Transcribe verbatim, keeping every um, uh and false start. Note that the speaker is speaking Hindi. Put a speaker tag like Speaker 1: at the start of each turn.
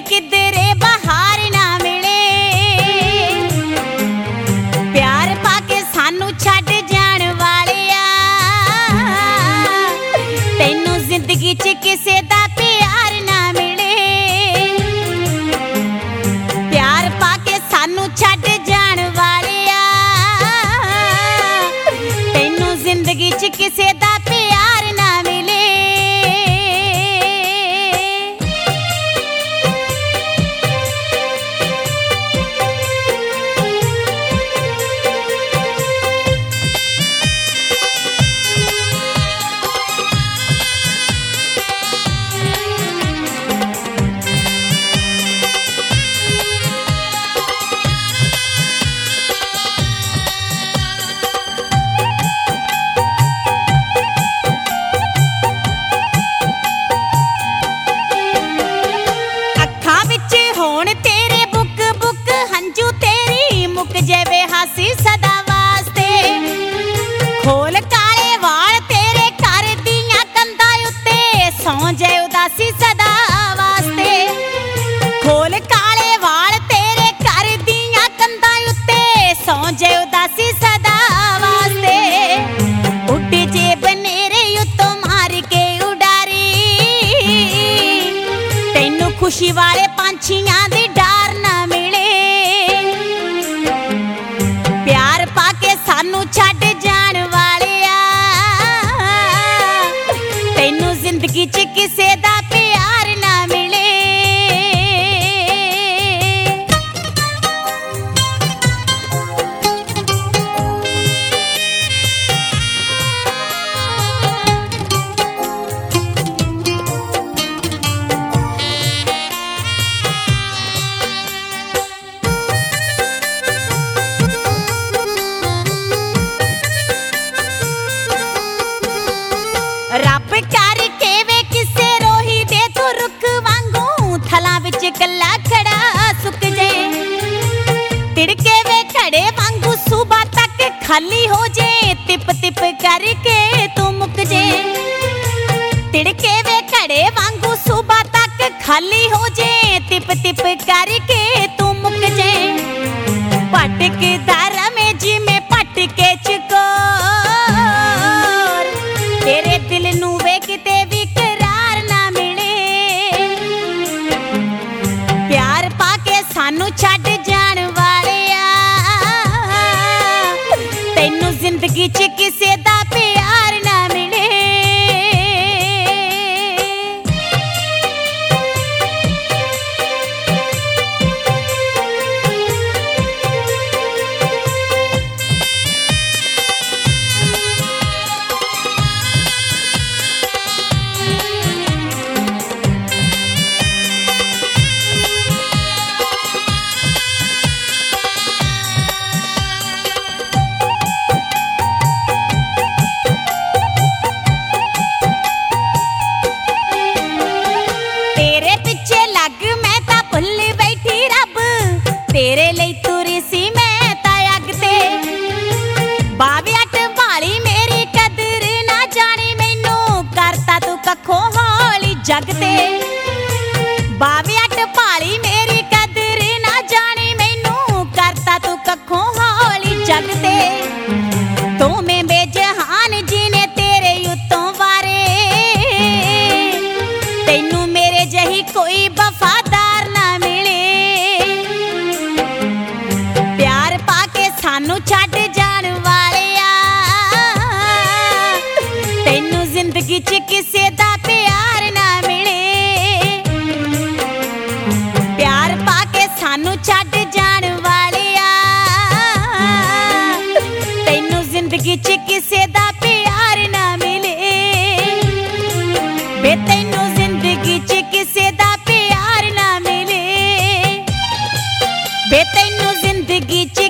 Speaker 1: किधरे बहार ना मिले। प्यार पाके सानू छड्ड जाण वालिया, तैनू जिंदगी च किसे दा प्यार ना मिले। प्यार पाके सानू छड्ड जाण वालिया, तैनू जिंदगी च किसे दा प्यार ना मिले। जेवे हासी सदा वास्ते खोल काले वाल तेरे घर दियां कंधां उत्ते सौ जाए उदासी सदा वास्ते। खोल काले वाल तेरे घर दियां कंधां उत्ते सौ जाए उदासी सदा वास्ते। उड जे बनेरे उत्तों मार के उडारी, तैनू खुशी वाले पंछियां दी डार ना मिले। सानू छड्ड जाण वालिया, तैनू जिंदगी च किसे दा प्यार ना मिले। रब करके वे किसे रोही दे तू रुख वांगू, थला विच कला खड़ा सुक जे। तिड़के वे खड़े वांगू सुबह तक खाली हो जे, तिप तिप करके तू मुक जे। तिड़के वे खड़े वांगू सुबह तक खाली हो जे, तिप तिप करके तू मुक जे। पटकदा रमे जी में पटके चको, तेरे दिल नू वे किते भी करार ना मिले। प्यार पाके सानू छड्ड जाण वालिया, तैनू जिंदगी च किसे दा प्यार ना मिले। तेरे लिए तुरी सी मैं तायग ते, बावे अट भाली मेरी कदर ना जानी, मैनू करता तू कखो हौली जग ते। बावे अट भाली मेरी कदर ना जानी, मैनू करता तू कखो हौली जग ते। तू में बेजहान जी ने तेरे उत्तों वारे, तैनू मेरे जही कोई वफादार ना मिले। सानू छड्ड जाण वालिया, तैनू जिंदगी च किसे दा प्यार ना मिले। प्यार पाके सानू छड्ड जाण वालिया, तैनू जिंदगी च किसे दा प्यार ना मिले। बे तैनू जिंदगी च किसे दा प्यार ना मिले। बे तैनू जिंदगी च